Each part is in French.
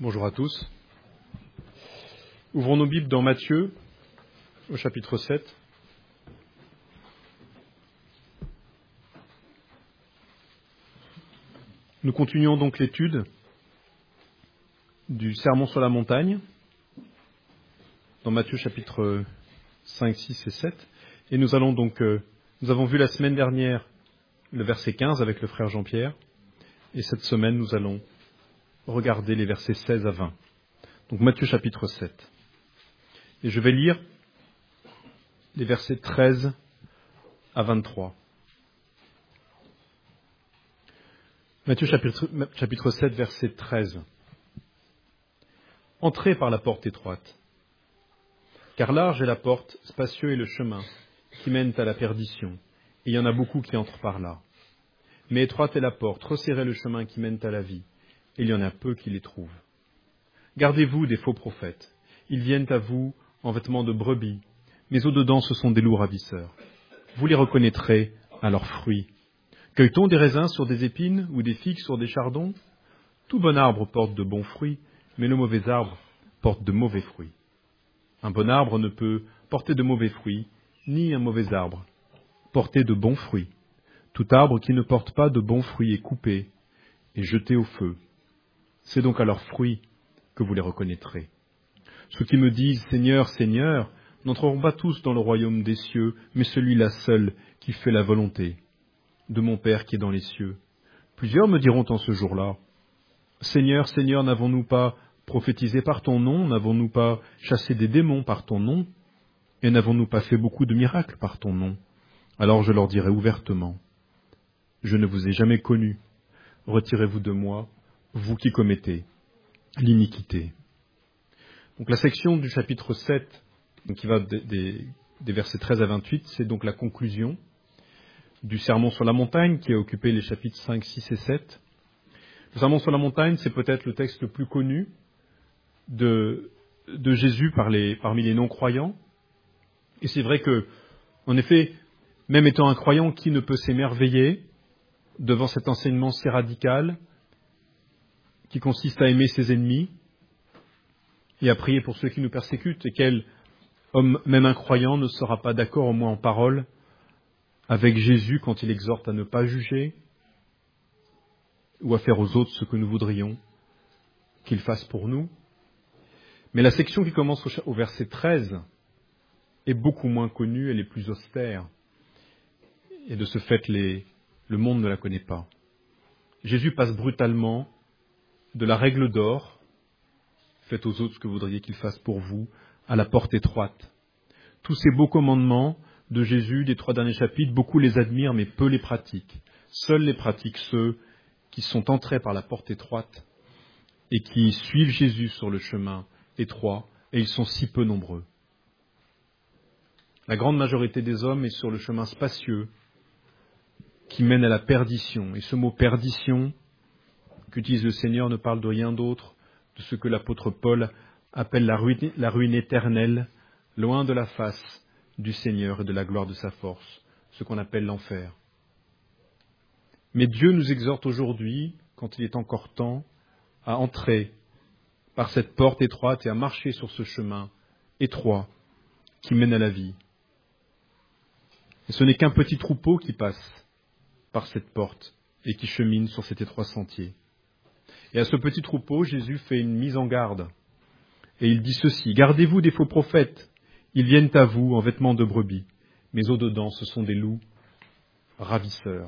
Bonjour à tous. Ouvrons nos Bibles dans Matthieu, au chapitre 7. Nous continuons donc l'étude du Sermon sur la montagne, dans Matthieu chapitre 5, 6 et 7. Et nous avons vu la semaine dernière le verset 15 avec le frère Jean-Pierre. Et cette semaine, nous allons regarder les versets 16 à 20. Donc Matthieu chapitre 7. Et je vais lire les versets 13 à 23. Matthieu chapitre 7, verset 13. Entrez par la porte étroite, car large est la porte, spacieux est le chemin, qui mène à la perdition, et il y en a beaucoup qui entrent par là. Mais étroite est la porte, resserrez le chemin qui mène à la vie, et il y en a peu qui les trouvent. Gardez-vous des faux prophètes, ils viennent à vous en vêtements de brebis, mais au-dedans ce sont des loups ravisseurs. Vous les reconnaîtrez à leurs fruits. Cueille-t-on des raisins sur des épines ou des figues sur des chardons ? Tout bon arbre porte de bons fruits, mais le mauvais arbre porte de mauvais fruits. Un bon arbre ne peut porter de mauvais fruits, ni un mauvais arbre porter de bons fruits. Tout arbre qui ne porte pas de bons fruits est coupé et jeté au feu. C'est donc à leurs fruits que vous les reconnaîtrez. Ceux qui me disent « Seigneur, Seigneur » n'entreront pas tous dans le royaume des cieux, mais celui-là seul qui fait la volonté de mon Père qui est dans les cieux. Plusieurs me diront en ce jour-là, « Seigneur, Seigneur, n'avons-nous pas prophétisé par ton nom? N'avons-nous pas chassé des démons par ton nom? Et n'avons-nous pas fait beaucoup de miracles par ton nom ?» Alors je leur dirai ouvertement, « Je ne vous ai jamais connus. Retirez-vous de moi, vous qui commettez l'iniquité. » Donc la section du chapitre 7, donc qui va des versets 13 à 28, c'est donc la conclusion du Sermon sur la montagne qui a occupé les chapitres 5, 6 et 7. Le Sermon sur la montagne, c'est peut-être le texte le plus connu de Jésus parmi les non-croyants. Et c'est vrai que, en effet, même étant un croyant, qui ne peut s'émerveiller devant cet enseignement si radical qui consiste à aimer ses ennemis et à prier pour ceux qui nous persécutent, et quel homme, même incroyant, ne sera pas d'accord, au moins en parole, avec Jésus quand il exhorte à ne pas juger ou à faire aux autres ce que nous voudrions qu'ils fassent pour nous. Mais la section qui commence au verset 13 est beaucoup moins connue, elle est plus austère, et de ce fait, le monde ne la connaît pas. Jésus passe brutalement de la règle d'or, faites aux autres ce que vous voudriez qu'ils fassent pour vous, à la porte étroite. Tous ces beaux commandements de Jésus des 3 derniers chapitres, beaucoup les admirent, mais peu les pratiquent. Seuls les pratiquent ceux qui sont entrés par la porte étroite et qui suivent Jésus sur le chemin étroit, et ils sont si peu nombreux. La grande majorité des hommes est sur le chemin spacieux qui mène à la perdition. Et ce mot perdition qu'utilise le Seigneur ne parle de rien d'autre de ce que l'apôtre Paul appelle la ruine éternelle, loin de la face du Seigneur et de la gloire de sa force, ce qu'on appelle l'enfer. Mais Dieu nous exhorte aujourd'hui, quand il est encore temps, à entrer par cette porte étroite et à marcher sur ce chemin étroit qui mène à la vie. Et ce n'est qu'un petit troupeau qui passe par cette porte et qui chemine sur cet étroit sentier. Et à ce petit troupeau, Jésus fait une mise en garde. Et il dit ceci, « Gardez-vous des faux prophètes, ils viennent à vous en vêtements de brebis, mais au-dedans, ce sont des loups ravisseurs. »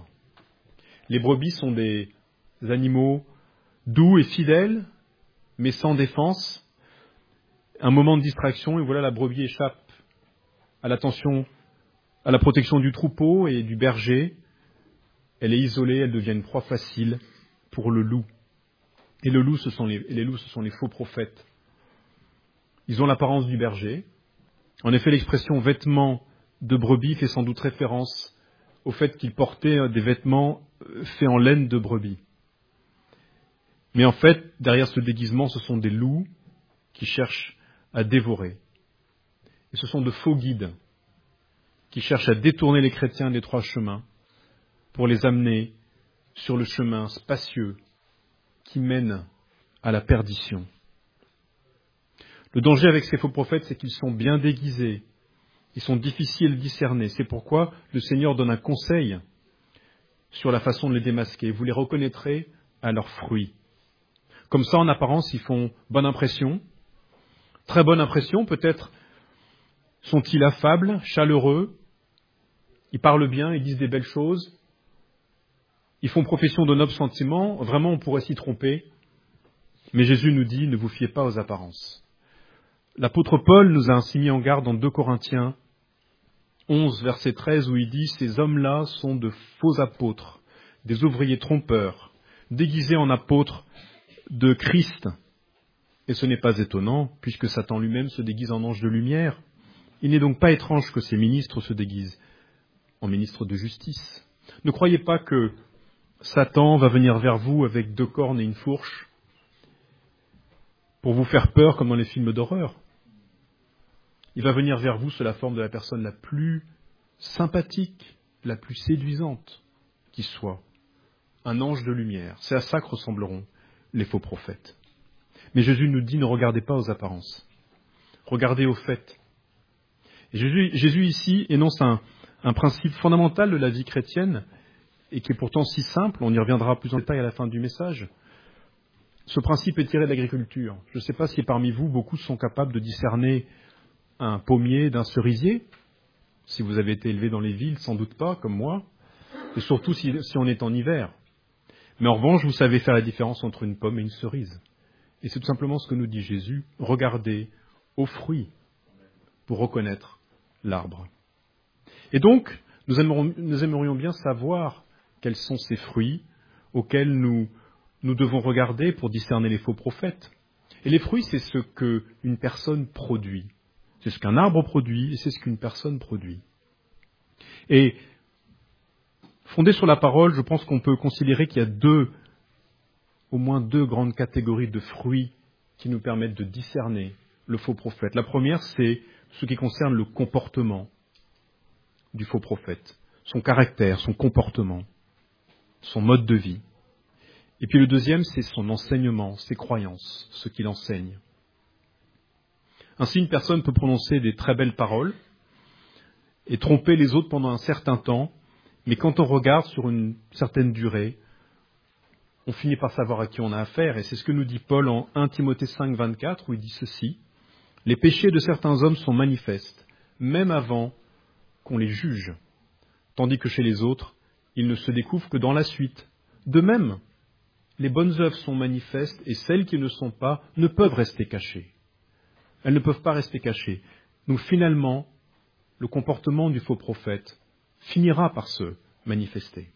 Les brebis sont des animaux doux et fidèles, mais sans défense. Un moment de distraction, et voilà, la brebis échappe à la protection du troupeau et du berger. Elle est isolée, elle devient une proie facile pour le loup. Et les loups, ce sont les faux prophètes. Ils ont l'apparence du berger. En effet, l'expression « vêtements de brebis » fait sans doute référence au fait qu'ils portaient des vêtements faits en laine de brebis. Mais en fait, derrière ce déguisement, ce sont des loups qui cherchent à dévorer. Et ce sont de faux guides qui cherchent à détourner les chrétiens des 3 chemins pour les amener sur le chemin spacieux qui mène à la perdition. Le danger avec ces faux prophètes, c'est qu'ils sont bien déguisés. Ils sont difficiles à discerner. C'est pourquoi le Seigneur donne un conseil sur la façon de les démasquer. Vous les reconnaîtrez à leurs fruits. Comme ça, en apparence, ils font bonne impression. Très bonne impression, peut-être sont-ils affables, chaleureux. Ils parlent bien, ils disent des belles choses. Ils font profession de nobles sentiments. Vraiment, on pourrait s'y tromper. Mais Jésus nous dit, ne vous fiez pas aux apparences. L'apôtre Paul nous a ainsi mis en garde dans 2 Corinthiens 11, verset 13, où il dit « Ces hommes-là sont de faux apôtres, des ouvriers trompeurs, déguisés en apôtres de Christ. » Et ce n'est pas étonnant, puisque Satan lui-même se déguise en ange de lumière. Il n'est donc pas étrange que ses ministres se déguisent en ministres de justice. Ne croyez pas que Satan va venir vers vous avec 2 cornes et une fourche pour vous faire peur comme dans les films d'horreur. Il va venir vers vous sous la forme de la personne la plus sympathique, la plus séduisante qui soit. Un ange de lumière. C'est à ça que ressembleront les faux prophètes. Mais Jésus nous dit, ne regardez pas aux apparences. Regardez aux faits. Et Jésus ici énonce un principe fondamental de la vie chrétienne et qui est pourtant si simple, on y reviendra plus en détail à la fin du message. Ce principe est tiré de l'agriculture. Je ne sais pas si parmi vous, beaucoup sont capables de discerner un pommier d'un cerisier. Si vous avez été élevé dans les villes, sans doute pas, comme moi. Et surtout si on est en hiver. Mais en revanche, vous savez faire la différence entre une pomme et une cerise. Et c'est tout simplement ce que nous dit Jésus. Regardez aux fruits pour reconnaître l'arbre. Et donc, nous aimerions bien savoir quels sont ces fruits auxquels nous devons regarder pour discerner les faux prophètes. Et les fruits, c'est ce qu'une personne produit. C'est ce qu'un arbre produit et c'est ce qu'une personne produit. Et fondé sur la parole, je pense qu'on peut considérer qu'il y a au moins deux grandes catégories de fruits qui nous permettent de discerner le faux prophète. La première, c'est ce qui concerne le comportement du faux prophète, son caractère, son comportement, son mode de vie. Et puis le deuxième, c'est son enseignement, ses croyances, ce qu'il enseigne. Ainsi, une personne peut prononcer des très belles paroles et tromper les autres pendant un certain temps, mais quand on regarde sur une certaine durée, on finit par savoir à qui on a affaire. Et c'est ce que nous dit Paul en 1 Timothée 5, 24, où il dit ceci. « Les péchés de certains hommes sont manifestes, même avant qu'on les juge, tandis que chez les autres, ils ne se découvrent que dans la suite. De même, les bonnes œuvres sont manifestes et celles qui ne sont pas ne peuvent rester cachées. » Elles ne peuvent pas rester cachées. Donc finalement, le comportement du faux prophète finira par se manifester.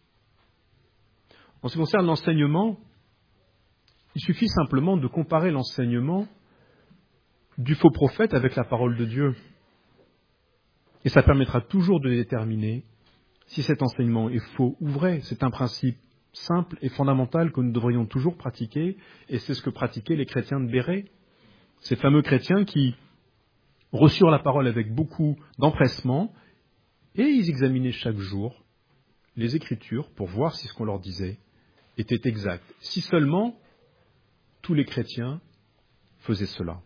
En ce qui concerne l'enseignement, il suffit simplement de comparer l'enseignement du faux prophète avec la parole de Dieu. Et ça permettra toujours de déterminer si cet enseignement est faux ou vrai. C'est un principe simple et fondamental que nous devrions toujours pratiquer, et c'est ce que pratiquaient les chrétiens de Béret. Ces fameux chrétiens qui reçurent la parole avec beaucoup d'empressement, et ils examinaient chaque jour les Écritures pour voir si ce qu'on leur disait était exact. Si seulement tous les chrétiens faisaient cela.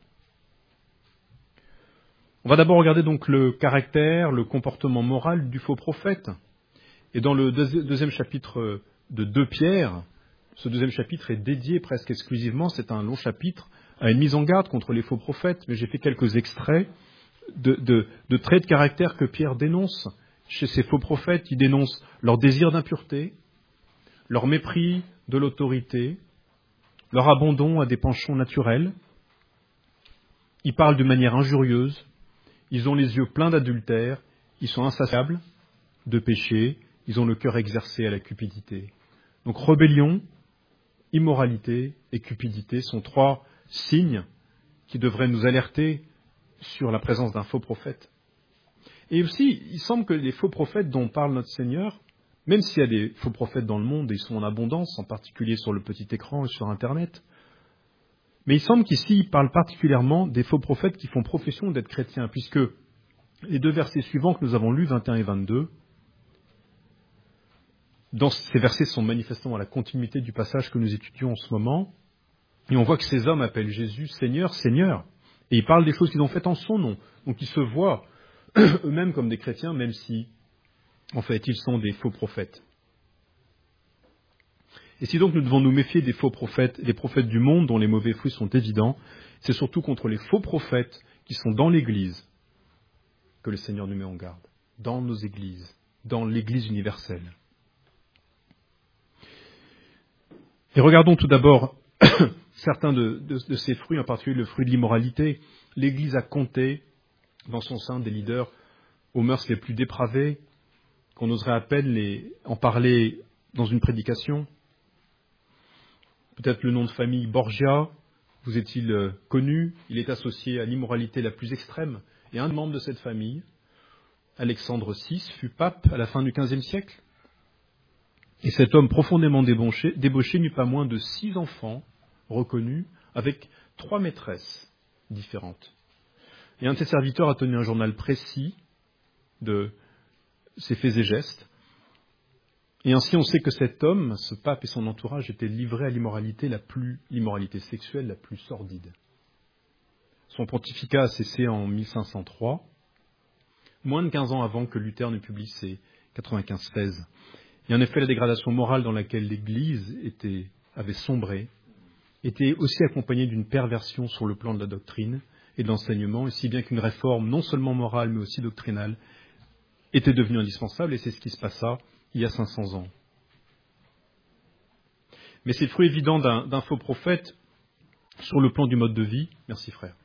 On va d'abord regarder donc le caractère, le comportement moral du faux prophète. Et dans le deuxième chapitre de 2 Pierre, ce deuxième chapitre est dédié presque exclusivement, c'est un long chapitre, à une mise en garde contre les faux prophètes, mais j'ai fait quelques extraits de traits de caractère que Pierre dénonce chez ces faux prophètes. Il dénonce leur désir d'impureté, leur mépris de l'autorité, leur abandon à des penchants naturels. Ils parlent de manière injurieuse, ils ont les yeux pleins d'adultère, ils sont insatiables de péché, ils ont le cœur exercé à la cupidité. Donc rébellion, immoralité et cupidité sont 3 signes qui devraient nous alerter sur la présence d'un faux prophète. Et aussi, il semble que les faux prophètes dont parle notre Seigneur, même s'il y a des faux prophètes dans le monde, et ils sont en abondance, en particulier sur le petit écran et sur Internet, mais il semble qu'ici, il parle particulièrement des faux prophètes qui font profession d'être chrétiens, puisque les 2 versets suivants que nous avons lus, 21 et 22, dans ces versets sont manifestement à la continuité du passage que nous étudions en ce moment, et on voit que ces hommes appellent Jésus Seigneur, Seigneur, Et ils parlent des choses qu'ils ont faites en son nom. Donc ils se voient eux-mêmes comme des chrétiens, même si, en fait, ils sont des faux prophètes. Et si donc nous devons nous méfier des faux prophètes, des prophètes du monde dont les mauvais fruits sont évidents, c'est surtout contre les faux prophètes qui sont dans l'Église que le Seigneur nous met en garde, dans nos églises, dans l'Église universelle. Et regardons tout d'abord certains de ces fruits, en particulier le fruit de l'immoralité. L'Église a compté dans son sein des leaders aux mœurs les plus dépravées, qu'on oserait à peine en parler dans une prédication. Peut-être le nom de famille Borgia vous est-il connu? Il est associé à l'immoralité la plus extrême. Et un membre de cette famille, Alexandre VI, fut pape à la fin du XVe siècle. Et cet homme profondément débauché n'eut pas moins de 6 enfants reconnus avec 3 maîtresses différentes. Et un de ses serviteurs a tenu un journal précis de ses faits et gestes. Et ainsi, on sait que cet homme, ce pape et son entourage étaient livrés à l'immoralité sexuelle la plus sordide. Son pontificat a cessé en 1503, moins de 15 ans avant que Luther ne publie ses 95 thèses. Et en effet, la dégradation morale dans laquelle l'Église avait sombré était aussi accompagnée d'une perversion sur le plan de la doctrine et de l'enseignement, et si bien qu'une réforme non seulement morale mais aussi doctrinale était devenue indispensable, et c'est ce qui se passa il y a 500 ans. Mais c'est le fruit évident d'un faux prophète sur le plan du mode de vie. Merci frère.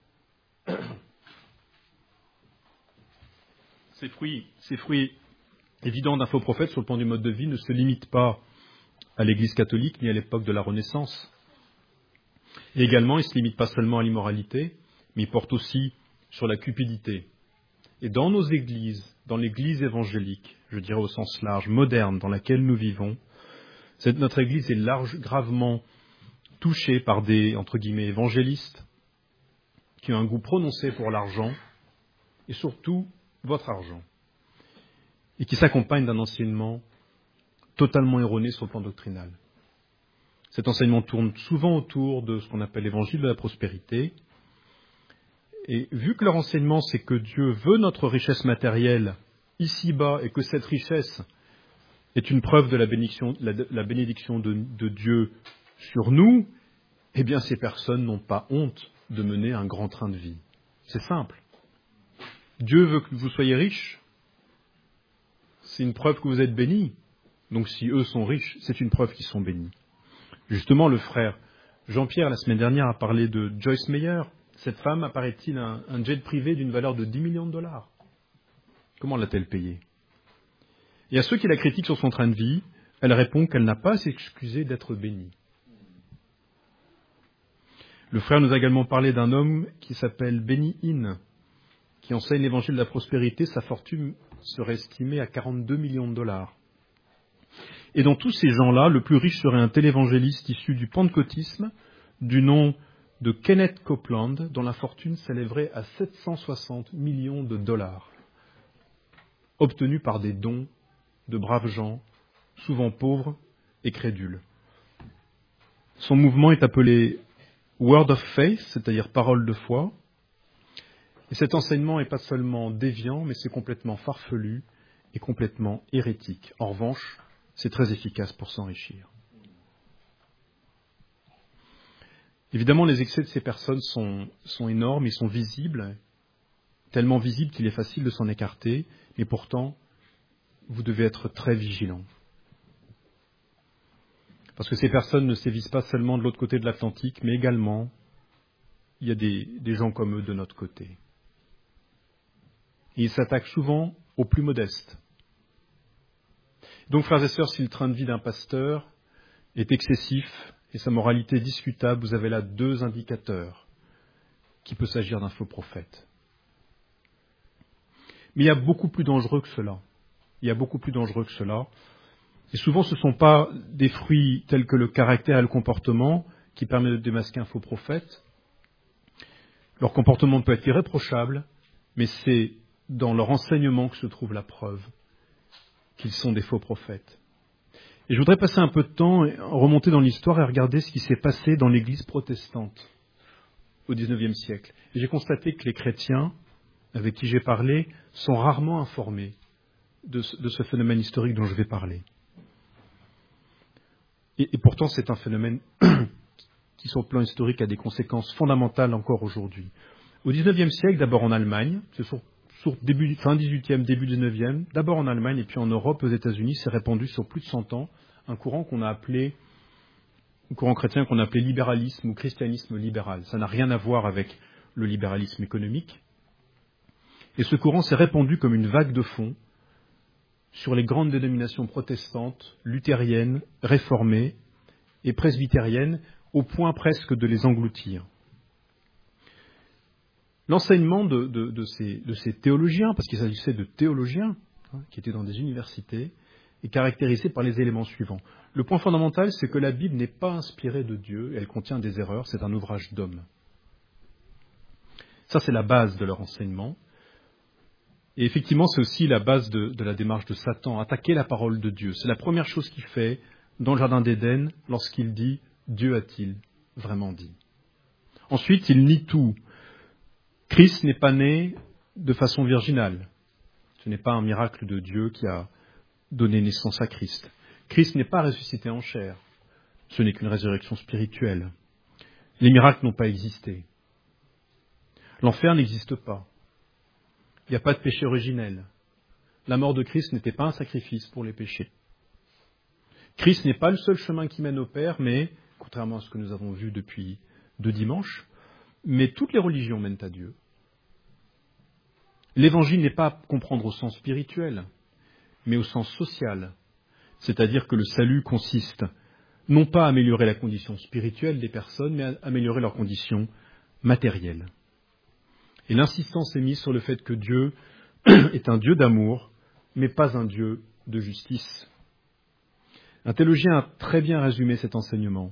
Ces fruits évidents d'un faux prophète sur le plan du mode de vie ne se limitent pas à l'Église catholique ni à l'époque de la Renaissance. Et également, ils ne se limitent pas seulement à l'immoralité, mais ils portent aussi sur la cupidité. Et dans nos églises, dans l'Église évangélique, je dirais au sens large, moderne, dans laquelle nous vivons, notre Église est gravement touchée par des, entre guillemets, évangélistes qui ont un goût prononcé pour l'argent, et surtout votre argent, et qui s'accompagnent d'un enseignement totalement erroné sur le plan doctrinal. Cet enseignement tourne souvent autour de ce qu'on appelle l'évangile de la prospérité, et vu que leur enseignement, c'est que Dieu veut notre richesse matérielle ici-bas, et que cette richesse est une preuve de la bénédiction de Dieu sur nous, eh bien ces personnes n'ont pas honte de mener un grand train de vie. C'est simple. Dieu veut que vous soyez riches. C'est une preuve que vous êtes bénis. Donc si eux sont riches, c'est une preuve qu'ils sont bénis. Justement, le frère Jean-Pierre, la semaine dernière, a parlé de Joyce Meyer. Cette femme a, paraît-il, un jet privé d'une valeur de 10 millions de dollars. Comment l'a-t-elle payé? Et à ceux qui la critiquent sur son train de vie, elle répond qu'elle n'a pas à s'excuser d'être bénie. Le frère nous a également parlé d'un homme qui s'appelle Benny Hinn, qui enseigne l'évangile de la prospérité. Sa fortune serait estimée à 42 millions de dollars. Et dans tous ces gens-là, le plus riche serait un télévangéliste issu du pentecôtisme, du nom de Kenneth Copeland, dont la fortune s'élèverait à 760 millions de dollars, obtenus par des dons de braves gens, souvent pauvres et crédules. Son mouvement est appelé Word of Faith, c'est-à-dire parole de foi. Et cet enseignement n'est pas seulement déviant, mais c'est complètement farfelu et complètement hérétique. En revanche, c'est très efficace pour s'enrichir. Évidemment, les excès de ces personnes sont énormes, ils sont visibles, tellement visibles qu'il est facile de s'en écarter, et pourtant, vous devez être très vigilants. Parce que ces personnes ne sévissent pas seulement de l'autre côté de l'Atlantique, mais également, il y a des gens comme eux de notre côté. Et ils s'attaquent souvent aux plus modestes. Donc, frères et sœurs, si le train de vie d'un pasteur est excessif et sa moralité discutable, vous avez là 2 indicateurs qu'il peut s'agir d'un faux prophète. Mais il y a beaucoup plus dangereux que cela. Et souvent, ce ne sont pas des fruits tels que le caractère et le comportement qui permettent de démasquer un faux prophète. Leur comportement peut être irréprochable, mais c'est dans leur enseignement que se trouve la preuve qu'ils sont des faux prophètes. Et je voudrais passer un peu de temps, remonter dans l'histoire et regarder ce qui s'est passé dans l'Église protestante au XIXe siècle. Et j'ai constaté que les chrétiens avec qui j'ai parlé sont rarement informés de ce phénomène historique dont je vais parler. Et pourtant, c'est un phénomène qui, sur le plan historique, a des conséquences fondamentales encore aujourd'hui. Au XIXe siècle, d'abord en Allemagne, c'est fin XVIIIe, début XIXe, d'abord en Allemagne et puis en Europe, aux États-Unis, s'est répandu sur plus de 100 ans un courant un courant chrétien qu'on a appelé libéralisme ou christianisme libéral. Ça n'a rien à voir avec le libéralisme économique. Et ce courant s'est répandu comme une vague de fond sur les grandes dénominations protestantes, luthériennes, réformées et presbytériennes, au point presque de les engloutir. L'enseignement de ces théologiens, parce qu'il s'agissait de théologiens qui étaient dans des universités, est caractérisé par les éléments suivants. Le point fondamental, c'est que la Bible n'est pas inspirée de Dieu, elle contient des erreurs, c'est un ouvrage d'homme. Ça, c'est la base de leur enseignement. Et effectivement, c'est aussi la base de la démarche de Satan, attaquer la parole de Dieu. C'est la première chose qu'il fait dans le jardin d'Éden lorsqu'il dit « Dieu a-t-il vraiment dit ?» Ensuite, il nie tout. Christ n'est pas né de façon virginale. Ce n'est pas un miracle de Dieu qui a donné naissance à Christ. Christ n'est pas ressuscité en chair. Ce n'est qu'une résurrection spirituelle. Les miracles n'ont pas existé. L'enfer n'existe pas. Il n'y a pas de péché originel. La mort de Christ n'était pas un sacrifice pour les péchés. Christ n'est pas le seul chemin qui mène au Père, mais, contrairement à ce que nous avons vu depuis 2 dimanches, mais toutes les religions mènent à Dieu. L'évangile n'est pas à comprendre au sens spirituel, mais au sens social. C'est-à-dire que le salut consiste non pas à améliorer la condition spirituelle des personnes, mais à améliorer leur condition matérielle. Et l'insistance est mise sur le fait que Dieu est un Dieu d'amour, mais pas un Dieu de justice. Un théologien a très bien résumé cet enseignement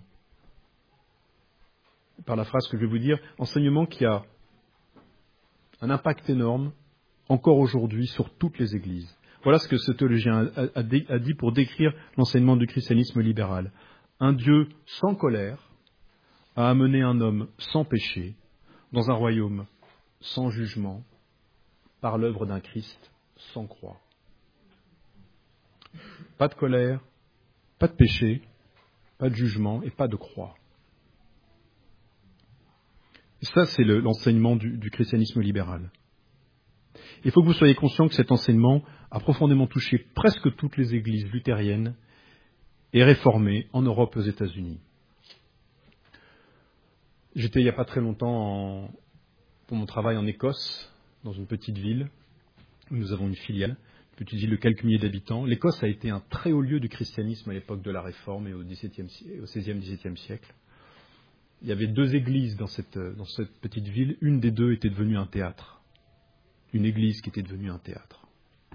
par la phrase que je vais vous dire, enseignement qui a un impact énorme encore aujourd'hui sur toutes les églises. Voilà ce que ce théologien a dit pour décrire l'enseignement du christianisme libéral. Un Dieu sans colère a amené un homme sans péché dans un royaume sans jugement par l'œuvre d'un Christ sans croix. Pas de colère, pas de péché, pas de jugement et pas de croix. Et ça, c'est l'enseignement du christianisme libéral. Il faut que vous soyez conscient que cet enseignement a profondément touché presque toutes les églises luthériennes et réformées en Europe et aux États-Unis. J'étais il n'y a pas très longtemps pour mon travail en Écosse, dans une petite ville où nous avons une filiale, une petite ville de quelques milliers d'habitants. L'Écosse a été un très haut lieu du christianisme à l'époque de la Réforme et au XVIe, XVIIe siècle. Il y avait 2 églises dans cette petite ville. Une des 2 était devenue un théâtre. Une église qui était devenue un théâtre.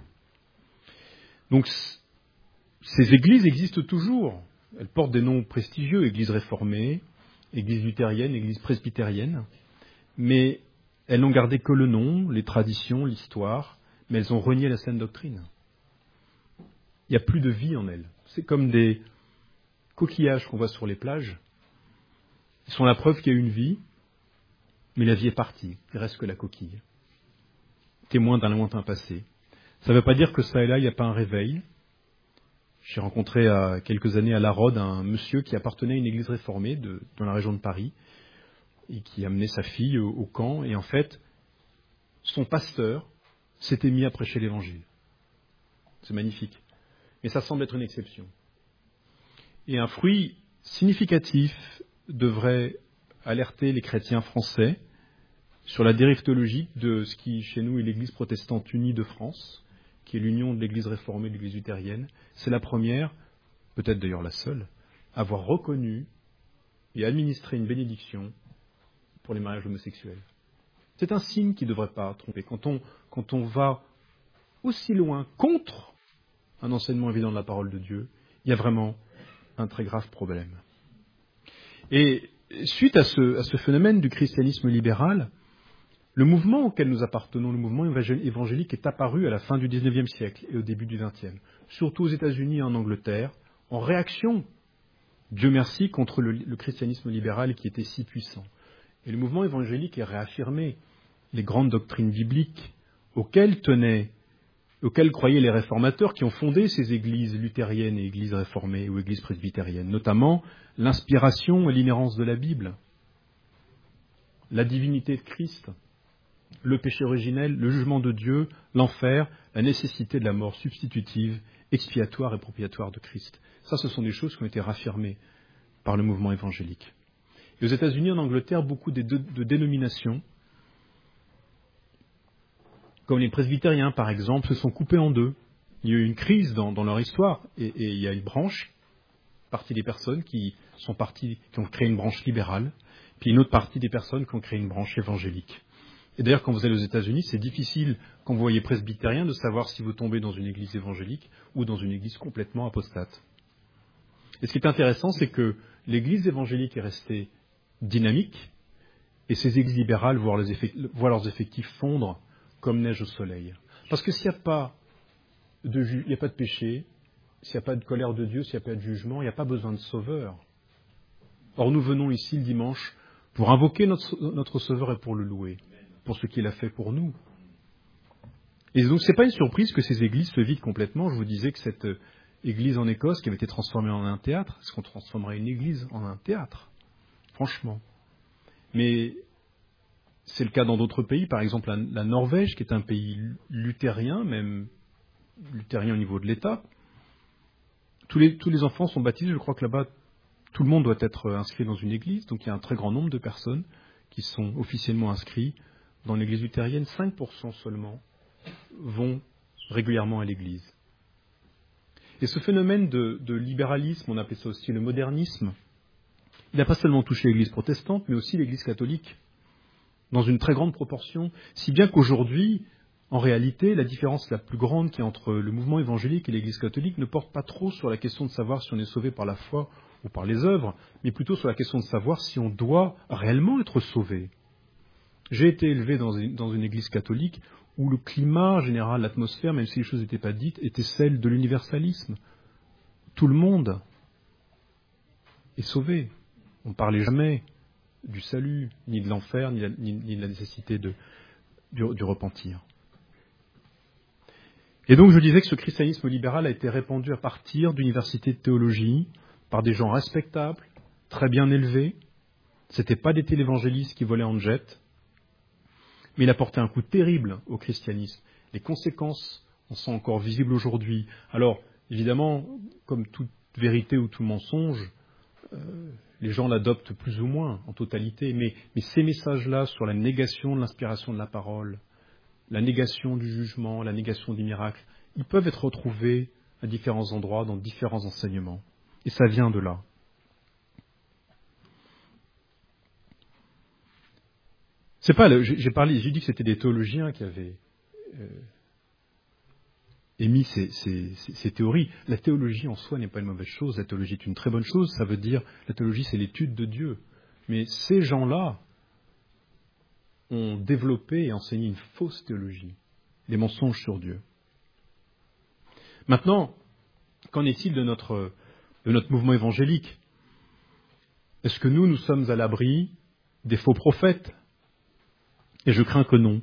Donc, ces églises existent toujours. Elles portent des noms prestigieux, église réformée, église luthérienne, église presbytérienne. Mais elles n'ont gardé que le nom, les traditions, l'histoire, mais elles ont renié la saine doctrine. Il n'y a plus de vie en elles. C'est comme des coquillages qu'on voit sur les plages. Ils sont la preuve qu'il y a eu une vie, mais la vie est partie. Il ne reste que la coquille. Témoin d'un lointain passé. Ça ne veut pas dire que ça et là, il n'y a pas un réveil. J'ai rencontré il y a quelques années à La Rode un monsieur qui appartenait à une église réformée dans la région de Paris et qui amenait sa fille au camp. Et en fait, son pasteur s'était mis à prêcher l'évangile. C'est magnifique. Mais ça semble être une exception. Et un fruit significatif devrait alerter les chrétiens français sur la dérive théologique de ce qui, chez nous, est l'Église protestante unie de France, qui est l'union de l'Église réformée et de l'Église luthérienne. C'est la première, peut-être d'ailleurs la seule, à avoir reconnu et administré une bénédiction pour les mariages homosexuels. C'est un signe qui ne devrait pas tromper. Quand on va aussi loin contre un enseignement évident de la parole de Dieu, il y a vraiment un très grave problème. Et suite à ce phénomène du christianisme libéral, le mouvement auquel nous appartenons, le mouvement évangélique, est apparu à la fin du XIXe siècle et au début du XXe, surtout aux États-Unis et en Angleterre, en réaction, Dieu merci, contre le christianisme libéral qui était si puissant. Et le mouvement évangélique est réaffirmé. Les grandes doctrines bibliques auxquelles croyaient les réformateurs qui ont fondé ces églises luthériennes et églises réformées ou églises presbytériennes, notamment l'inspiration et l'inhérence de la Bible, la divinité de Christ, le péché originel, le jugement de Dieu, l'enfer, la nécessité de la mort substitutive, expiatoire et propiatoire de Christ. Ça, ce sont des choses qui ont été raffirmées par le mouvement évangélique. Et aux États-Unis, en Angleterre, beaucoup de dénominations, comme les presbytériens par exemple, se sont coupés en deux. Il y a eu une crise dans leur histoire, et il y a une branche, partie des personnes qui ont créé une branche libérale, puis une autre partie des personnes qui ont créé une branche évangélique. Et d'ailleurs, quand vous allez aux États-Unis, c'est difficile, quand vous voyez presbytérien, de savoir si vous tombez dans une église évangélique ou dans une église complètement apostate. Et ce qui est intéressant, c'est que l'église évangélique est restée dynamique, et ces églises libérales voient leurs effectifs fondre comme neige au soleil. Parce que s'il n'y a pas de péché, s'il n'y a pas de colère de Dieu, s'il n'y a pas de jugement, il n'y a pas besoin de sauveur. Or, nous venons ici le dimanche pour invoquer notre Sauveur et pour le louer, pour ce qu'il a fait pour nous. Et donc, ce n'est pas une surprise que ces églises se vident complètement. Je vous disais que cette église en Écosse, qui avait été transformée en un théâtre, est-ce qu'on transformerait une église en un théâtre ? Franchement. Mais c'est le cas dans d'autres pays, par exemple la Norvège, qui est un pays luthérien, même luthérien au niveau de l'État. Tous les enfants sont baptisés, je crois que là-bas, tout le monde doit être inscrit dans une église, donc il y a un très grand nombre de personnes qui sont officiellement inscrits dans l'église luthérienne. 5% seulement vont régulièrement à l'église. Et ce phénomène de libéralisme, on appelait ça aussi le modernisme, il n'a pas seulement touché l'église protestante, mais aussi l'église catholique, dans une très grande proportion, si bien qu'aujourd'hui, en réalité, la différence la plus grande qui est entre le mouvement évangélique et l'Église catholique ne porte pas trop sur la question de savoir si on est sauvé par la foi ou par les œuvres, mais plutôt sur la question de savoir si on doit réellement être sauvé. J'ai été élevé dans une Église catholique où le climat général, l'atmosphère, même si les choses n'étaient pas dites, était celle de l'universalisme. Tout le monde est sauvé. On ne parlait jamais du salut, ni de l'enfer, ni de la nécessité du repentir. Et donc je disais que ce christianisme libéral a été répandu à partir d'universités de théologie, par des gens respectables, très bien élevés. Ce n'étaient pas des télévangélistes qui volaient en jet, mais il a porté un coup terrible au christianisme. Les conséquences en sont encore visibles aujourd'hui. Alors, évidemment, comme toute vérité ou tout mensonge, les gens l'adoptent plus ou moins en totalité, mais ces messages-là sur la négation de l'inspiration de la parole, la négation du jugement, la négation des miracles, ils peuvent être retrouvés à différents endroits, dans différents enseignements. Et ça vient de là. C'est pas, j'ai dit que c'était des théologiens qui avaient émis ces théories. La théologie en soi n'est pas une mauvaise chose, la théologie est une très bonne chose, ça veut dire, la théologie c'est l'étude de Dieu. Mais ces gens-là ont développé et enseigné une fausse théologie, des mensonges sur Dieu. Maintenant, qu'en est-il de notre mouvement évangélique ? Est-ce que nous sommes à l'abri des faux prophètes ? Et je crains que non.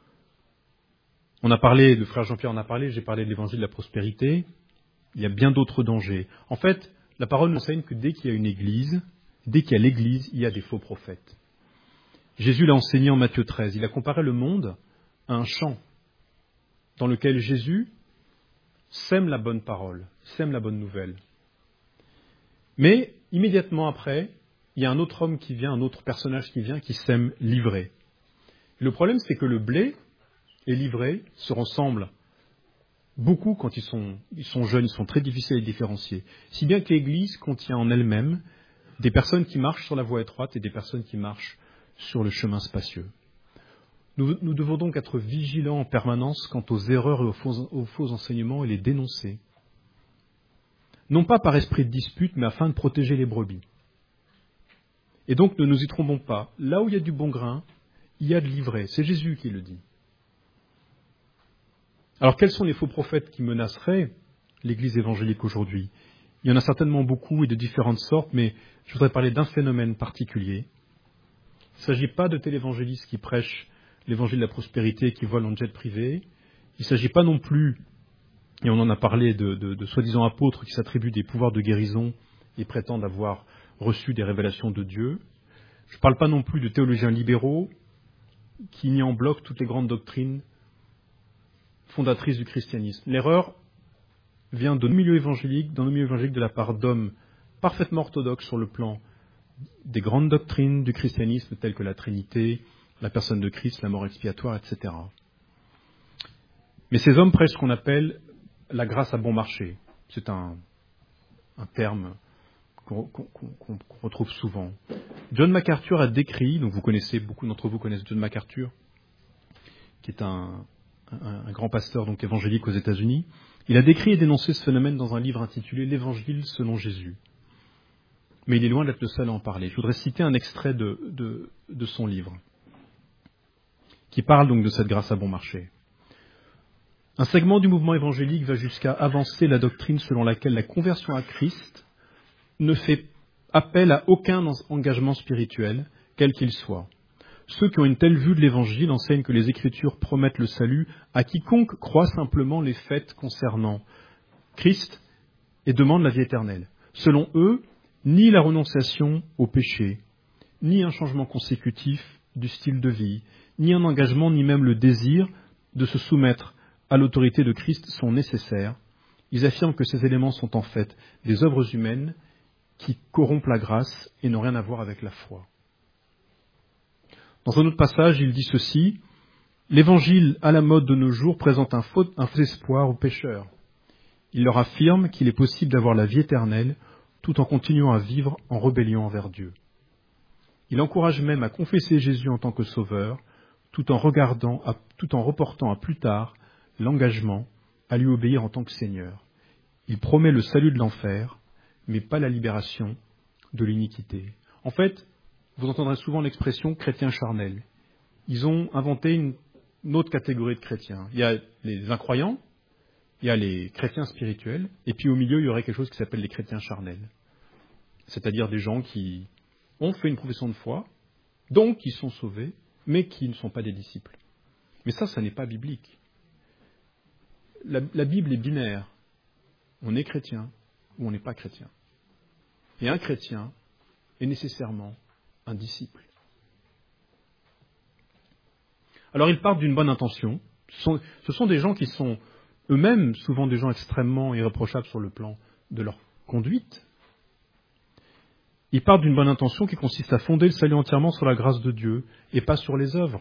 On a parlé, le frère Jean-Pierre en a parlé, j'ai parlé de l'évangile de la prospérité. Il y a bien d'autres dangers. En fait, la parole nous enseigne que dès qu'il y a une église, dès qu'il y a l'église, il y a des faux prophètes. Jésus l'a enseigné en Matthieu 13. Il a comparé le monde à un champ dans lequel Jésus sème la bonne parole, sème la bonne nouvelle. Mais immédiatement après, il y a un autre homme qui vient, un autre personnage qui vient, qui sème l'ivraie. Le problème, c'est que le blé et l'ivraie se ressemblent beaucoup quand ils sont jeunes, ils sont très difficiles à les différencier. Si bien que l'Église contient en elle-même des personnes qui marchent sur la voie étroite et des personnes qui marchent sur le chemin spacieux. Nous devons donc être vigilants en permanence quant aux erreurs et aux faux enseignements et les dénoncer. Non pas par esprit de dispute, mais afin de protéger les brebis. Et donc ne nous y trompons pas. Là où il y a du bon grain, il y a de l'ivraie. C'est Jésus qui le dit. Alors quels sont les faux prophètes qui menaceraient l'Église évangélique aujourd'hui ? Il y en a certainement beaucoup et de différentes sortes, mais je voudrais parler d'un phénomène particulier. Il ne s'agit pas de télévangélistes qui prêchent l'évangile de la prospérité et qui volent en jet privé. Il ne s'agit pas non plus, et on en a parlé, de soi-disant apôtres qui s'attribuent des pouvoirs de guérison et prétendent avoir reçu des révélations de Dieu. Je ne parle pas non plus de théologiens libéraux qui nient en bloc toutes les grandes doctrines fondatrices du christianisme. L'erreur vient de nos milieux évangéliques, dans nos milieux évangéliques de la part d'hommes parfaitement orthodoxes sur le plan des grandes doctrines du christianisme telles que la Trinité, la personne de Christ, la mort expiatoire, etc. Mais ces hommes prêchent ce qu'on appelle la grâce à bon marché. C'est un terme qu'on retrouve souvent. John MacArthur a décrit, donc beaucoup d'entre vous connaissent John MacArthur, qui est un grand pasteur donc évangélique aux États-Unis. Il a décrit et dénoncé ce phénomène dans un livre intitulé « L'Évangile selon Jésus ». Mais il est loin d'être le seul à en parler. Je voudrais citer un extrait de son livre, qui parle donc de cette grâce à bon marché. Un segment du mouvement évangélique va jusqu'à avancer la doctrine selon laquelle la conversion à Christ ne fait appel à aucun engagement spirituel, quel qu'il soit. Ceux qui ont une telle vue de l'Évangile enseignent que les Écritures promettent le salut à quiconque croit simplement les faits concernant Christ et demande la vie éternelle. Selon eux, ni la renonciation au péché, ni un changement consécutif du style de vie, ni un engagement, ni même le désir de se soumettre à l'autorité de Christ sont nécessaires. Ils affirment que ces éléments sont en fait des œuvres humaines qui corrompent la grâce et n'ont rien à voir avec la foi. Dans un autre passage, il dit ceci, « L'évangile à la mode de nos jours présente un faux espoir aux pécheurs. Il leur affirme qu'il est possible d'avoir la vie éternelle tout en continuant à vivre en rébellion envers Dieu. Il encourage même à confesser Jésus en tant que sauveur, tout en reportant à plus tard l'engagement à lui obéir en tant que Seigneur. Il promet le salut de l'enfer, mais pas la libération de l'iniquité. » En fait, vous entendrez souvent l'expression « chrétien charnel ». Ils ont inventé une autre catégorie de chrétiens. Il y a les incroyants, il y a les chrétiens spirituels, et puis au milieu, il y aurait quelque chose qui s'appelle les chrétiens charnels. C'est-à-dire des gens qui ont fait une profession de foi, donc qui sont sauvés, mais qui ne sont pas des disciples. Mais ça n'est pas biblique. La Bible est binaire. On est chrétien ou on n'est pas chrétien. Et un chrétien est nécessairement un disciple. Alors ils partent d'une bonne intention. Ce sont des gens qui sont eux-mêmes souvent des gens extrêmement irréprochables sur le plan de leur conduite. Ils partent d'une bonne intention qui consiste à fonder le salut entièrement sur la grâce de Dieu et pas sur les œuvres.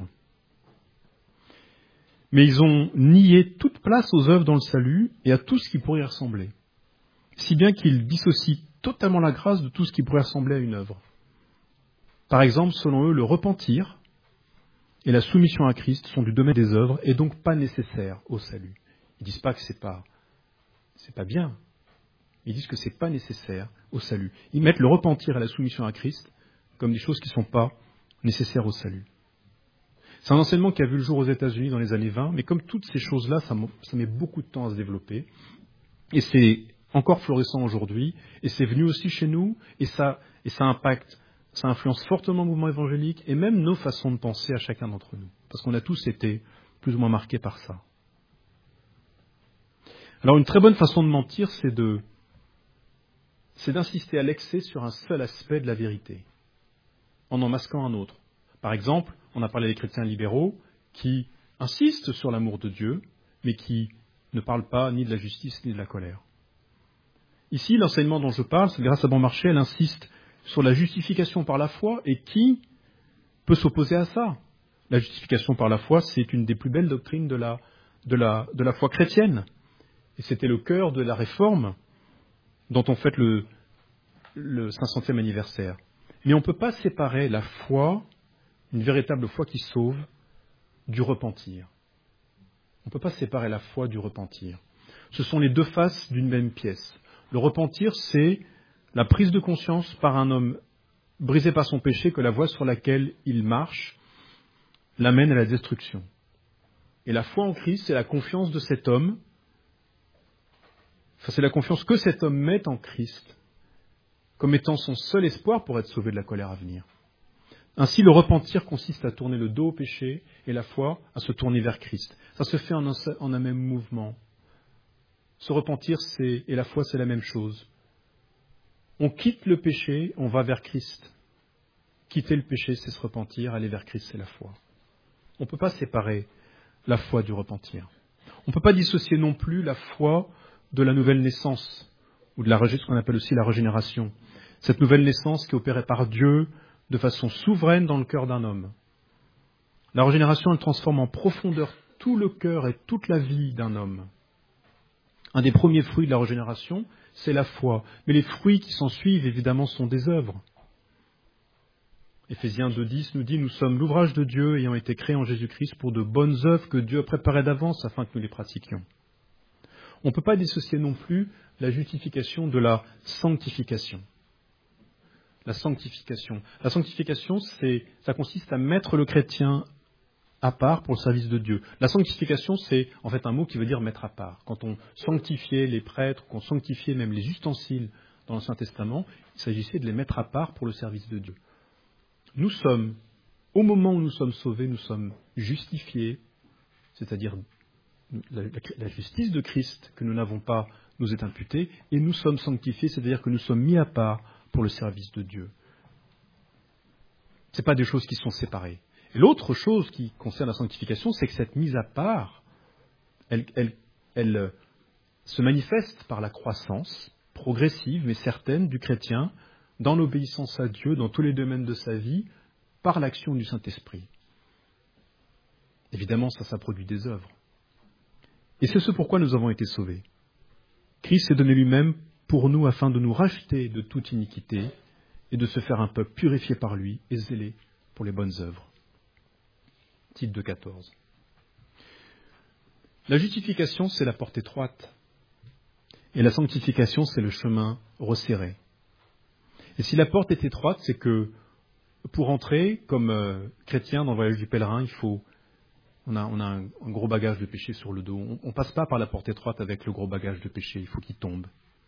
Mais ils ont nié toute place aux œuvres dans le salut et à tout ce qui pourrait y ressembler. Si bien qu'ils dissocient totalement la grâce de tout ce qui pourrait ressembler à une œuvre. Par exemple, selon eux, le repentir et la soumission à Christ sont du domaine des œuvres et donc pas nécessaires au salut. Ils disent pas que c'est pas bien. Ils disent que c'est pas nécessaire au salut. Ils mettent le repentir et la soumission à Christ comme des choses qui ne sont pas nécessaires au salut. C'est un enseignement qui a vu le jour aux États-Unis dans les années 20, mais comme toutes ces choses-là, ça met beaucoup de temps à se développer. Et c'est encore florissant aujourd'hui, et c'est venu aussi chez nous, et ça impacte, ça influence fortement le mouvement évangélique, et même nos façons de penser à chacun d'entre nous. Parce qu'on a tous été plus ou moins marqués par ça. Alors une très bonne façon de mentir, c'est d'insister à l'excès sur un seul aspect de la vérité, en masquant un autre. Par exemple, on a parlé des chrétiens libéraux qui insistent sur l'amour de Dieu, mais qui ne parlent pas ni de la justice ni de la colère. Ici, l'enseignement dont je parle, c'est grâce à bon marché, elle insiste sur la justification par la foi, et qui peut s'opposer à ça? La justification par la foi, c'est une des plus belles doctrines de la foi chrétienne. Et c'était le cœur de la réforme dont on fête le 500e anniversaire. Mais on ne peut pas séparer la foi, une véritable foi qui sauve, du repentir. On ne peut pas séparer la foi du repentir. Ce sont les deux faces d'une même pièce. Le repentir, c'est la prise de conscience par un homme brisé par son péché que la voie sur laquelle il marche l'amène à la destruction. Et la foi en Christ, c'est la confiance de cet homme, c'est la confiance que cet homme met en Christ comme étant son seul espoir pour être sauvé de la colère à venir. Ainsi, le repentir consiste à tourner le dos au péché et la foi à se tourner vers Christ. Ça se fait en un même mouvement. Se repentir et la foi, c'est la même chose. On quitte le péché, on va vers Christ. Quitter le péché, c'est se repentir, aller vers Christ, c'est la foi. On ne peut pas séparer la foi du repentir. On ne peut pas dissocier non plus la foi de la nouvelle naissance, ou de ce qu'on appelle aussi la régénération. Cette nouvelle naissance qui est opérée par Dieu de façon souveraine dans le cœur d'un homme. La régénération, elle transforme en profondeur tout le cœur et toute la vie d'un homme. Un des premiers fruits de la régénération, c'est la foi. Mais les fruits qui s'en suivent, évidemment, sont des œuvres. Éphésiens 2,10 nous dit « Nous sommes l'ouvrage de Dieu ayant été créés en Jésus-Christ pour de bonnes œuvres que Dieu a préparées d'avance afin que nous les pratiquions. » On ne peut pas dissocier non plus la justification de la sanctification. La sanctification, ça consiste à mettre le chrétien à part pour le service de Dieu. La sanctification, c'est en fait un mot qui veut dire mettre à part. Quand on sanctifiait les prêtres, qu'on sanctifiait même les ustensiles dans l'Ancien Testament, il s'agissait de les mettre à part pour le service de Dieu. Nous sommes, au moment où nous sommes sauvés, nous sommes justifiés, c'est-à-dire la justice de Christ que nous n'avons pas nous est imputée, et nous sommes sanctifiés, c'est-à-dire que nous sommes mis à part pour le service de Dieu. Ce n'est pas des choses qui sont séparées. Et l'autre chose qui concerne la sanctification, c'est que cette mise à part, elle se manifeste par la croissance progressive mais certaine du chrétien dans l'obéissance à Dieu, dans tous les domaines de sa vie, par l'action du Saint-Esprit. Évidemment, ça produit des œuvres. Et c'est ce pourquoi nous avons été sauvés. Christ s'est donné lui-même pour nous afin de nous racheter de toute iniquité et de se faire un peuple purifié par lui et zélé pour les bonnes œuvres. Titre 2,14. La justification, c'est la porte étroite. Et la sanctification, c'est le chemin resserré. Et si la porte est étroite, c'est que pour entrer comme chrétien dans le voyage du pèlerin, on a un gros bagage de péché sur le dos. On ne passe pas par la porte étroite avec le gros bagage de péché, il faut qu'il tombe.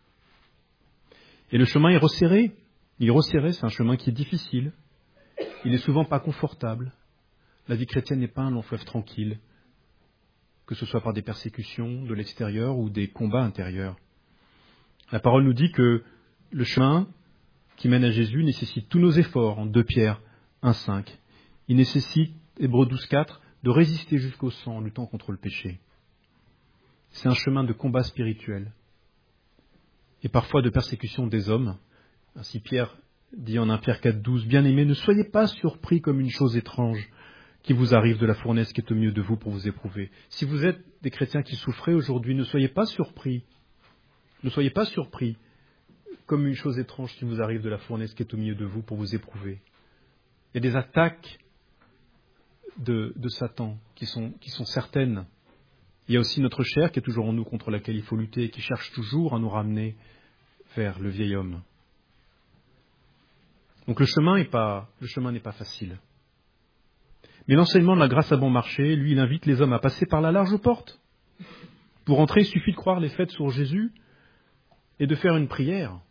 Et le chemin est resserré. Il est resserré, c'est un chemin qui est difficile. Il n'est souvent pas confortable. La vie chrétienne n'est pas un long fleuve tranquille, que ce soit par des persécutions de l'extérieur ou des combats intérieurs. La parole nous dit que le chemin qui mène à Jésus nécessite tous nos efforts, en 2 Pierre 1,5. Il nécessite, Hébreux 12,4, de résister jusqu'au sang en luttant contre le péché. C'est un chemin de combat spirituel et parfois de persécution des hommes. Ainsi Pierre dit en 1 Pierre 4,12, « Bien-aimés, ne soyez pas surpris comme une chose étrange qui vous arrive de la fournaise qui est au milieu de vous pour vous éprouver. » Si vous êtes des chrétiens qui souffrez aujourd'hui, ne soyez pas surpris. Ne soyez pas surpris comme une chose étrange qui vous arrive de la fournaise qui est au milieu de vous pour vous éprouver. Il y a des attaques de Satan qui sont certaines. Il y a aussi notre chair qui est toujours en nous, contre laquelle il faut lutter et qui cherche toujours à nous ramener vers le vieil homme. Donc le chemin n'est pas facile. Mais l'enseignement de la grâce à bon marché, lui, il invite les hommes à passer par la large porte. Pour entrer, il suffit de croire les faits sur Jésus et de faire une prière.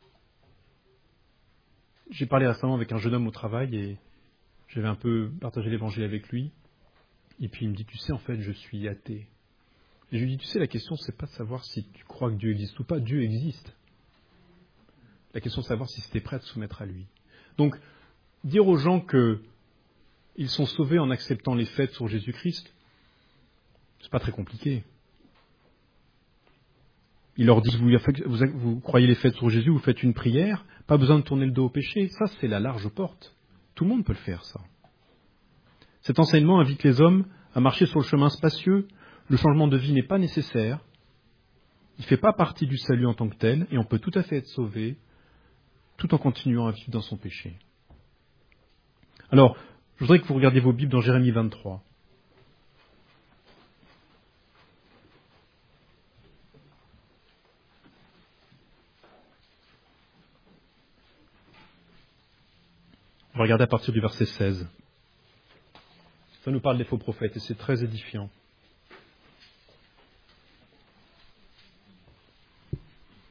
J'ai parlé récemment avec un jeune homme au travail et j'avais un peu partagé l'évangile avec lui. Et puis il me dit, tu sais, en fait, je suis athée. Et je lui dis, tu sais, la question, c'est pas de savoir si tu crois que Dieu existe ou pas. Dieu existe. La question, c'est de savoir si tu es prêt à te soumettre à lui. Donc, dire aux gens qu'ils sont sauvés en acceptant les faits sur Jésus-Christ, c'est pas très compliqué. Il leur dit, vous croyez les faits sur Jésus, vous faites une prière, pas besoin de tourner le dos au péché. Ça, c'est la large porte. Tout le monde peut le faire, ça. Cet enseignement invite les hommes à marcher sur le chemin spacieux. Le changement de vie n'est pas nécessaire. Il ne fait pas partie du salut en tant que tel, et on peut tout à fait être sauvé tout en continuant à vivre dans son péché. Alors, je voudrais que vous regardiez vos Bibles dans Jérémie 23. On va regarder à partir du verset 16. Ça nous parle des faux prophètes et c'est très édifiant.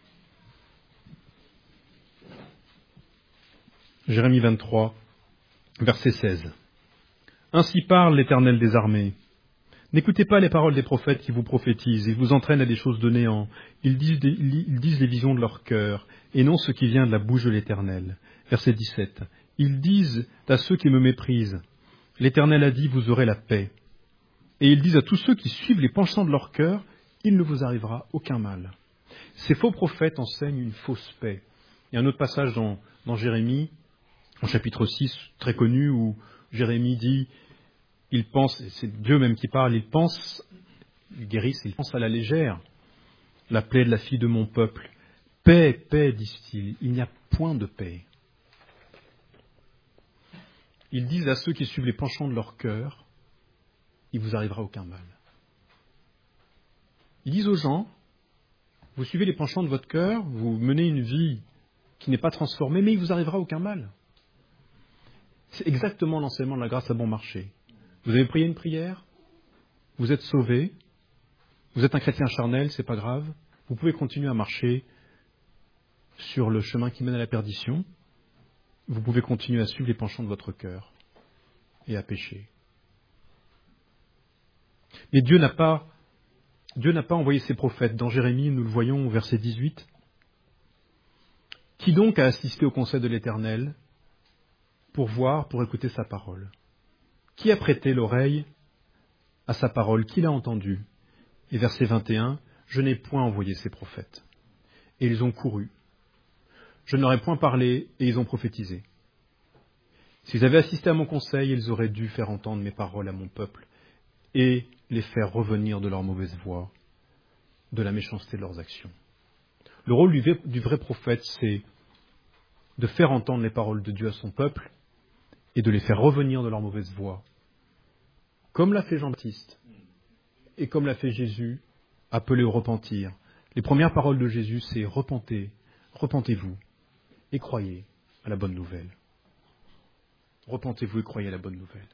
Jérémie 23, Verset 16. Ainsi parle l'Éternel des armées. N'écoutez pas les paroles des prophètes qui vous prophétisent, ils vous entraînent à des choses de néant. Ils disent les visions de leur cœur, et non ce qui vient de la bouche de l'Éternel. Verset 17. Ils disent à ceux qui me méprisent, l'Éternel a dit, vous aurez la paix. Et ils disent à tous ceux qui suivent les penchants de leur cœur, il ne vous arrivera aucun mal. Ces faux prophètes enseignent une fausse paix. Il y a un autre passage dans Jérémie, en chapitre 6, très connu, où Jérémie dit, il pense, et c'est Dieu même qui parle, il guérisse, il pense à la légère, la plaie de la fille de mon peuple. Paix, paix, disent-ils, il n'y a point de paix. Ils disent à ceux qui suivent les penchants de leur cœur, il vous arrivera aucun mal. Ils disent aux gens, vous suivez les penchants de votre cœur, vous menez une vie qui n'est pas transformée, mais il vous arrivera aucun mal. C'est exactement l'enseignement de la grâce à bon marché. Vous avez prié une prière, vous êtes sauvé, vous êtes un chrétien charnel, c'est pas grave, vous pouvez continuer à marcher sur le chemin qui mène à la perdition, vous pouvez continuer à suivre les penchants de votre cœur et à pécher. Mais Dieu n'a pas envoyé ses prophètes. Dans Jérémie, nous le voyons au verset 18. Qui donc a assisté au conseil de l'Éternel pour voir, pour écouter sa parole? Qui a prêté l'oreille à sa parole? Qui l'a entendu? Et verset 21, je n'ai point envoyé ces prophètes. Et ils ont couru. Je ne leur ai point parlé et ils ont prophétisé. S'ils avaient assisté à mon conseil, ils auraient dû faire entendre mes paroles à mon peuple et les faire revenir de leur mauvaise voie, de la méchanceté de leurs actions. Le rôle du vrai prophète, c'est de faire entendre les paroles de Dieu à son peuple et de les faire revenir de leur mauvaise voie, comme l'a fait Jean-Baptiste et comme l'a fait Jésus, appelé au repentir. Les premières paroles de Jésus, c'est « Repentez, repentez-vous et croyez à la bonne nouvelle. » Repentez-vous et croyez à la bonne nouvelle.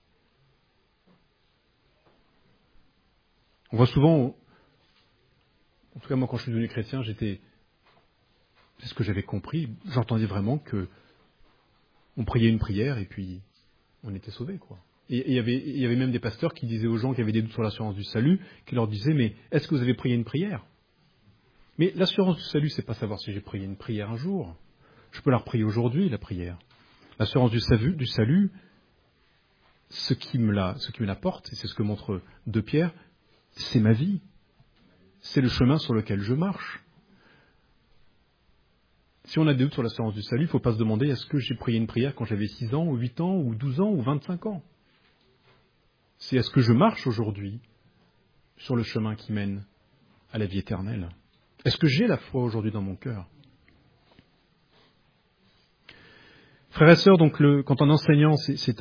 On voit souvent, en tout cas moi quand je suis devenu chrétien, c'est ce que j'avais compris, j'entendais vraiment que on priait une prière et puis on était sauvés, quoi. Et il y avait même des pasteurs qui disaient aux gens qui avaient des doutes sur l'assurance du salut, qui leur disaient, mais est-ce que vous avez prié une prière? Mais l'assurance du salut, c'est pas savoir si j'ai prié une prière un jour. Je peux la reprier aujourd'hui, la prière. L'assurance du salut, ce qui me l'apporte, et c'est ce que montre 2 Pierre, c'est ma vie. C'est le chemin sur lequel je marche. Si on a des doutes sur l'assurance du salut, il ne faut pas se demander est-ce que j'ai prié une prière quand j'avais 6 ans, ou 8 ans, ou 12 ans, ou 25 ans. C'est est-ce que je marche aujourd'hui sur le chemin qui mène à la vie éternelle? Est-ce que j'ai la foi aujourd'hui dans mon cœur? Frères et sœurs, donc quand un enseignant,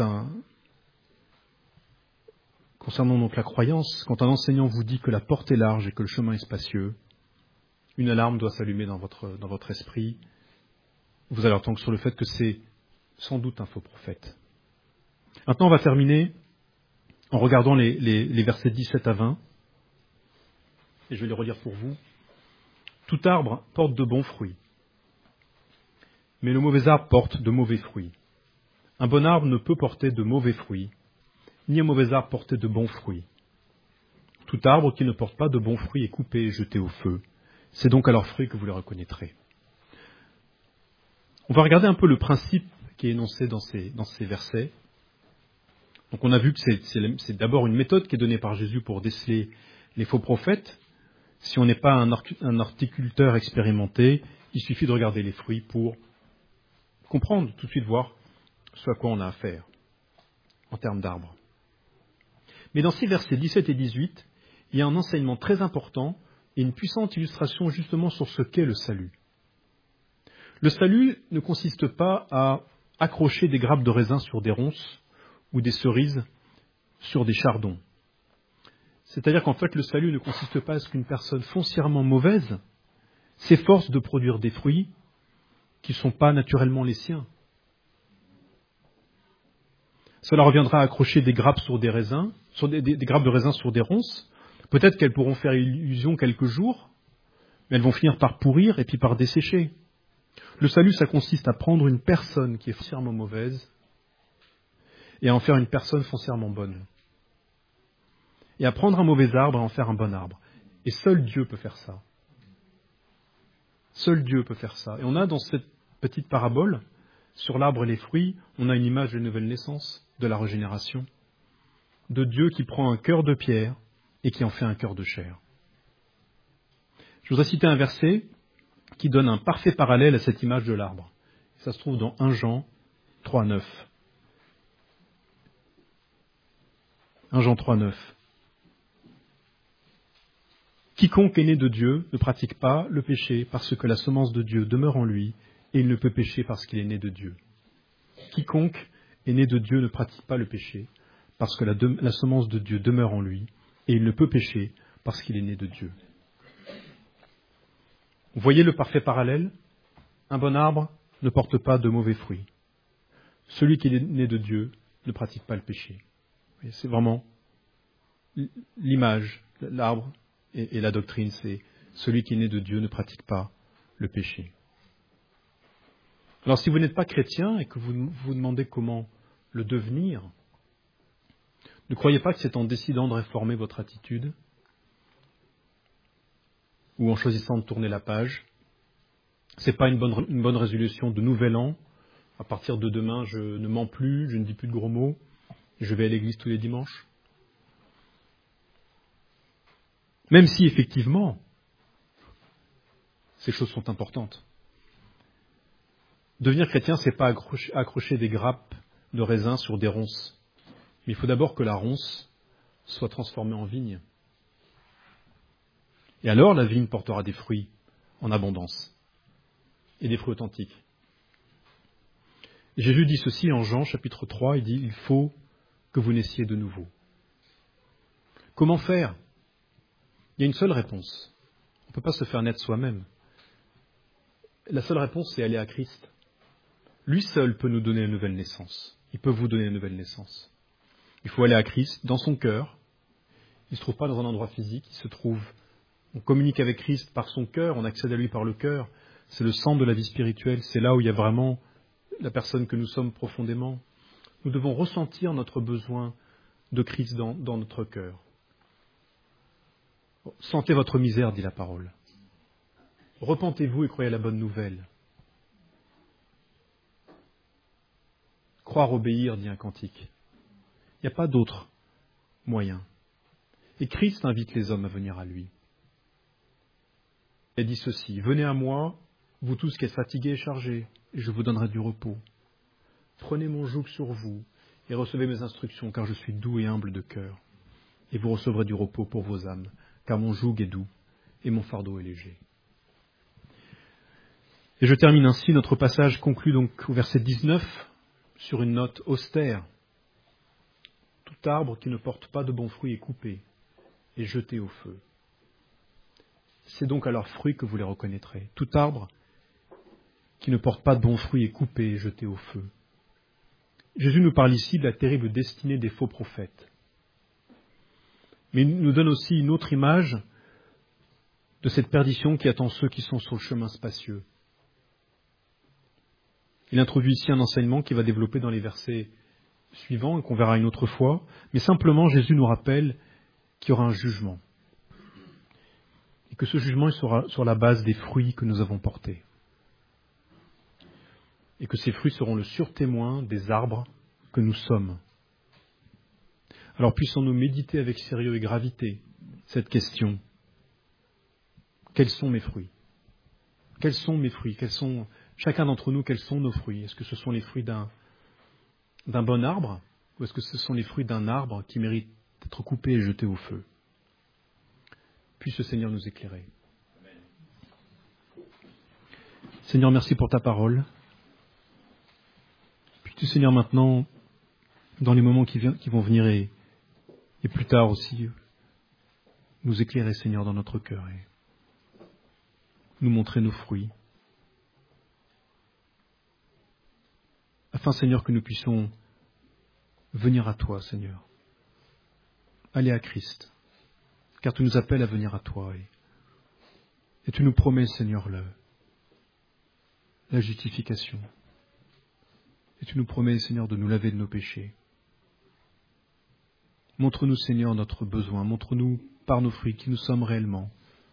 concernant donc la croyance, quand un enseignant vous dit que la porte est large et que le chemin est spacieux, une alarme doit s'allumer dans votre esprit. Vous allez entendre sur le fait que c'est sans doute un faux prophète. Maintenant, on va terminer en regardant les versets 17 à 20. Et je vais les relire pour vous. Tout arbre porte de bons fruits, mais le mauvais arbre porte de mauvais fruits. Un bon arbre ne peut porter de mauvais fruits, ni un mauvais arbre porter de bons fruits. Tout arbre qui ne porte pas de bons fruits est coupé et jeté au feu. C'est donc à leurs fruits que vous les reconnaîtrez. On va regarder un peu le principe qui est énoncé dans ces versets. Donc on a vu que c'est d'abord une méthode qui est donnée par Jésus pour déceler les faux prophètes. Si on n'est pas un horticulteur expérimenté, il suffit de regarder les fruits pour comprendre, tout de suite voir ce à quoi on a affaire en termes d'arbres. Mais dans ces versets 17 et 18, il y a un enseignement très important et une puissante illustration justement sur ce qu'est le salut. Le salut ne consiste pas à accrocher des grappes de raisin sur des ronces ou des cerises sur des chardons. C'est-à-dire qu'en fait, le salut ne consiste pas à ce qu'une personne foncièrement mauvaise s'efforce de produire des fruits qui ne sont pas naturellement les siens. Cela reviendra à accrocher des grappes sur des raisins, sur des grappes de raisin sur des ronces. Peut-être qu'elles pourront faire illusion quelques jours, mais elles vont finir par pourrir et puis par dessécher. Le salut, ça consiste à prendre une personne qui est foncièrement mauvaise et à en faire une personne foncièrement bonne. Et à prendre un mauvais arbre et à en faire un bon arbre. Et seul Dieu peut faire ça. Seul Dieu peut faire ça. Et on a dans cette petite parabole, sur l'arbre et les fruits, on a une image de nouvelle naissance, de la régénération, de Dieu qui prend un cœur de pierre et qui en fait un cœur de chair. Je voudrais citer un verset qui donne un parfait parallèle à cette image de l'arbre. Ça se trouve dans 1 Jean 3,9. 1 Jean 3,9. Quiconque est né de Dieu ne pratique pas le péché parce que la semence de Dieu demeure en lui et il ne peut pécher parce qu'il est né de Dieu. Quiconque est né de Dieu ne pratique pas le péché parce que la semence de Dieu demeure en lui et il ne peut pécher parce qu'il est né de Dieu. Vous voyez le parfait parallèle ? Un bon arbre ne porte pas de mauvais fruits. Celui qui est né de Dieu ne pratique pas le péché. C'est vraiment l'image, l'arbre et la doctrine, c'est celui qui est né de Dieu ne pratique pas le péché. Alors si vous n'êtes pas chrétien et que vous vous demandez comment le devenir, ne croyez pas que c'est en décidant de réformer votre attitude ou en choisissant de tourner la page. Ce n'est pas une bonne résolution de nouvel an. À partir de demain, je ne mens plus, je ne dis plus de gros mots, je vais à l'église tous les dimanches. Même si, effectivement, ces choses sont importantes. Devenir chrétien, ce n'est pas accrocher des grappes de raisin sur des ronces. Mais il faut d'abord que la ronce soit transformée en vigne. Et alors, la vigne portera des fruits en abondance. Et des fruits authentiques. Jésus dit ceci en Jean, chapitre 3, il dit « Il faut que vous naissiez de nouveau ». Comment faire ? Il y a une seule réponse. On ne peut pas se faire naître soi-même. La seule réponse, c'est aller à Christ. Lui seul peut nous donner une nouvelle naissance. Il peut vous donner une nouvelle naissance. Il faut aller à Christ, dans son cœur. Il ne se trouve pas dans un endroit physique, il se trouve... On communique avec Christ par son cœur, on accède à lui par le cœur. C'est le centre de la vie spirituelle, c'est là où il y a vraiment la personne que nous sommes profondément. Nous devons ressentir notre besoin de Christ dans notre cœur. Sentez votre misère, dit la parole. Repentez-vous et croyez à la bonne nouvelle. Croire, obéir, dit un cantique. Il n'y a pas d'autre moyen. Et Christ invite les hommes à venir à lui. Il dit ceci, « Venez à moi, vous tous qui êtes fatigués et chargés, et je vous donnerai du repos. Prenez mon joug sur vous et recevez mes instructions, car je suis doux et humble de cœur. Et vous recevrez du repos pour vos âmes, car mon joug est doux et mon fardeau est léger. » Et je termine ainsi, notre passage conclut donc au verset 19 sur une note austère. Tout arbre qui ne porte pas de bons fruits est coupé et jeté au feu. C'est donc à leurs fruits que vous les reconnaîtrez. Tout arbre qui ne porte pas de bons fruits est coupé et jeté au feu. Jésus nous parle ici de la terrible destinée des faux prophètes. Mais il nous donne aussi une autre image de cette perdition qui attend ceux qui sont sur le chemin spacieux. Il introduit ici un enseignement qui va développer dans les versets suivants et qu'on verra une autre fois. Mais simplement, Jésus nous rappelle qu'il y aura un jugement. Et que ce jugement il sera sur la base des fruits que nous avons portés. Et que ces fruits seront le surtémoin des arbres que nous sommes. Alors puissons-nous méditer avec sérieux et gravité cette question. Quels sont mes fruits ? Quels sont mes fruits ? Chacun d'entre nous, quels sont nos fruits ? Est-ce que ce sont les fruits d'un bon arbre ? Ou est-ce que ce sont les fruits d'un arbre qui mérite d'être coupé et jeté au feu ? Puisse le Seigneur nous éclairer. Seigneur, merci pour ta parole. Puis-tu, Seigneur, maintenant, dans les moments qui vont venir et plus tard aussi, nous éclairer, Seigneur, dans notre cœur et nous montrer nos fruits. Afin, Seigneur, que nous puissions venir à toi, Seigneur. Aller à Christ. Car tu nous appelles à venir à toi et tu nous promets, Seigneur, la justification. Et tu nous promets, Seigneur, de nous laver de nos péchés Montre-nous, Seigneur, notre besoin. Montre-nous par nos fruits qui nous sommes réellement.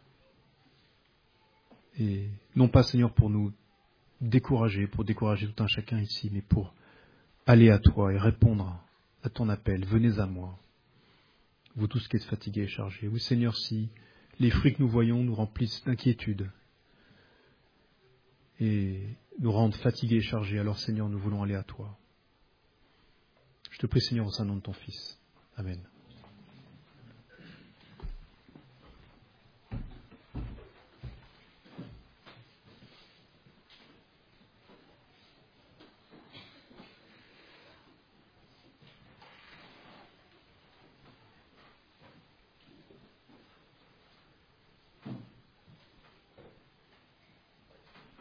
Et non pas, Seigneur, pour nous décourager, pour décourager tout un chacun ici, mais pour aller à toi et répondre à ton appel. Venez à moi, vous tous qui êtes fatigués et chargés. Oui, Seigneur, si les fruits que nous voyons nous remplissent d'inquiétude et nous rendent fatigués et chargés, alors, Seigneur, nous voulons aller à toi. Je te prie, Seigneur, au sein du nom de ton Fils. Amen.